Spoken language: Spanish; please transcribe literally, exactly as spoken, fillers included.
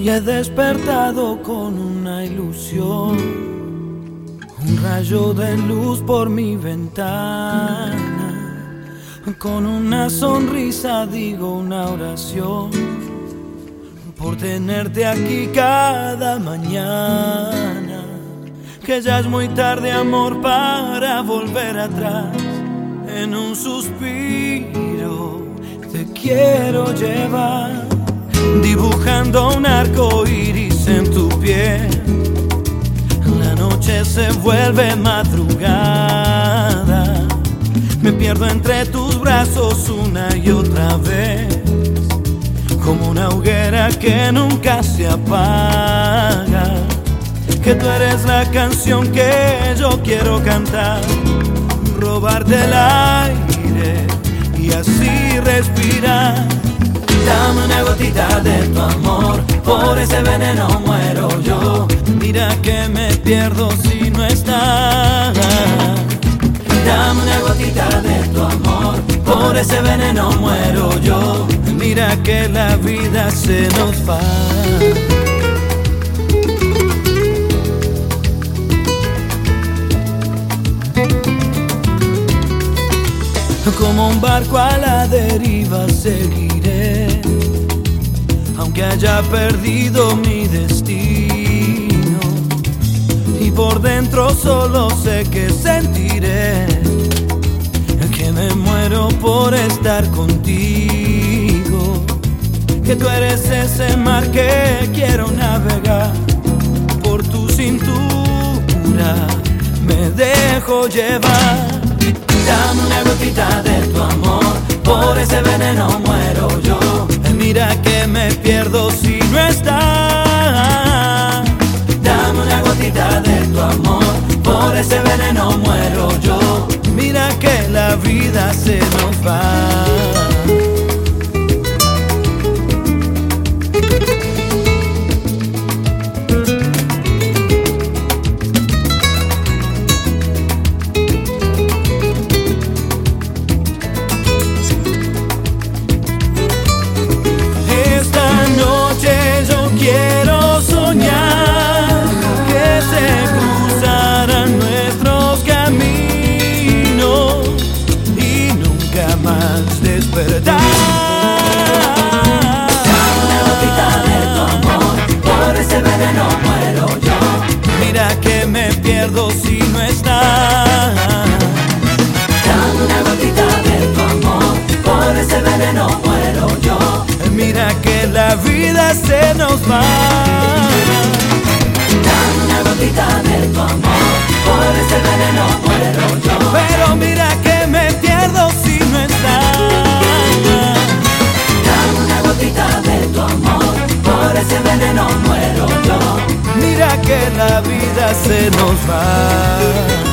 y he despertado con una ilusión, un rayo de luz por mi ventana. Con una sonrisa digo una oración por tenerte aquí cada mañana. Que ya es muy tarde, amor, para volver atrás. En un suspiro te quiero llevar, dibujando un arco iris en tu piel. La noche se vuelve madrugada, me pierdo entre tus brazos una y otra vez, como una hoguera que nunca se apaga. Que tú eres la canción que yo quiero cantar, robarte el aire y así respirar. Dame una gotita de tu amor, por ese veneno muero yo. Mira que me pierdo si no estás. Dame una gotita de tu amor, por ese veneno muero yo. Mira que la vida se nos va. Como un barco a la deriva seguiré, aunque haya perdido mi destino. Y por dentro solo sé que sentiré que me muero por estar contigo. Que tú eres ese mar que quiero navegar, por tu cintura me dejo llevar. Dame una gotita de tu amor, por ese veneno muero yo. Mira que me pierdo si no estás. Dame una gotita de tu amor, por ese veneno muero yo. Mira que la vida se nos va. Quiero soñar que se cruzarán nuestros caminos y nunca más despertar. Dame una gotita de tu amor, por ese veneno muero yo. Mira que me pierdo si no estás. Dame una gotita de tu amor, por ese veneno muero yo. Mira que la vida se nos va. Dame una gotita de tu amor, por ese veneno muero yo. Pero mira que me pierdo si no estás. Dame una gotita de tu amor, por ese veneno muero yo. Mira que la vida se nos va.